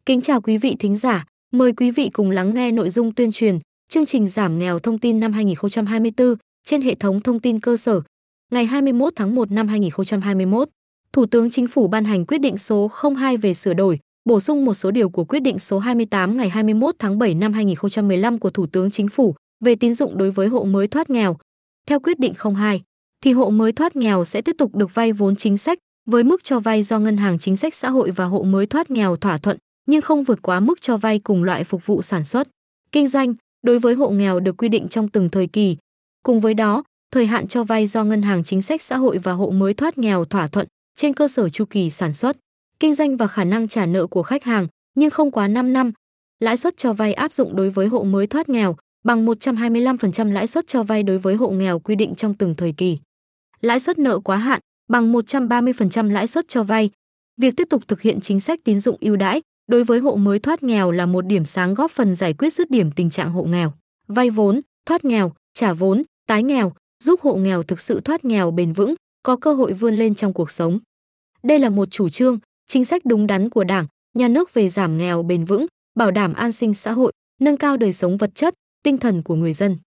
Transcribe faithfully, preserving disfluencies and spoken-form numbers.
Kính chào quý vị thính giả, mời quý vị cùng lắng nghe nội dung tuyên truyền chương trình giảm nghèo thông tin năm hai nghìn không trăm hai mươi tư trên hệ thống thông tin cơ sở. Ngày hai mươi mốt tháng một năm hai nghìn không trăm hai mươi mốt, Thủ tướng Chính phủ ban hành quyết định số không hai về sửa đổi, bổ sung một số điều của quyết định số hai mươi tám ngày hai mươi mốt tháng bảy năm hai nghìn không trăm mười lăm của Thủ tướng Chính phủ về tín dụng đối với hộ mới thoát nghèo. Theo quyết định không hai, thì hộ mới thoát nghèo sẽ tiếp tục được vay vốn chính sách với mức cho vay do Ngân hàng Chính sách Xã hội và hộ mới thoát nghèo thỏa thuận, nhưng không vượt quá mức cho vay cùng loại phục vụ sản xuất, kinh doanh đối với hộ nghèo được quy định trong từng thời kỳ. Cùng với đó, thời hạn cho vay do Ngân hàng Chính sách Xã hội và hộ mới thoát nghèo thỏa thuận trên cơ sở chu kỳ sản xuất, kinh doanh và khả năng trả nợ của khách hàng, nhưng không quá năm năm. Lãi suất cho vay áp dụng đối với hộ mới thoát nghèo bằng một trăm hai mươi lăm phần trăm lãi suất cho vay đối với hộ nghèo quy định trong từng thời kỳ. Lãi suất nợ quá hạn bằng một trăm ba mươi phần trăm lãi suất cho vay. Việc tiếp tục thực hiện chính sách tín dụng ưu đãi đối với hộ mới thoát nghèo là một điểm sáng góp phần giải quyết dứt điểm tình trạng hộ nghèo, vay vốn, thoát nghèo, trả vốn, tái nghèo, giúp hộ nghèo thực sự thoát nghèo bền vững, có cơ hội vươn lên trong cuộc sống. Đây là một chủ trương, chính sách đúng đắn của Đảng, Nhà nước về giảm nghèo bền vững, bảo đảm an sinh xã hội, nâng cao đời sống vật chất, tinh thần của người dân.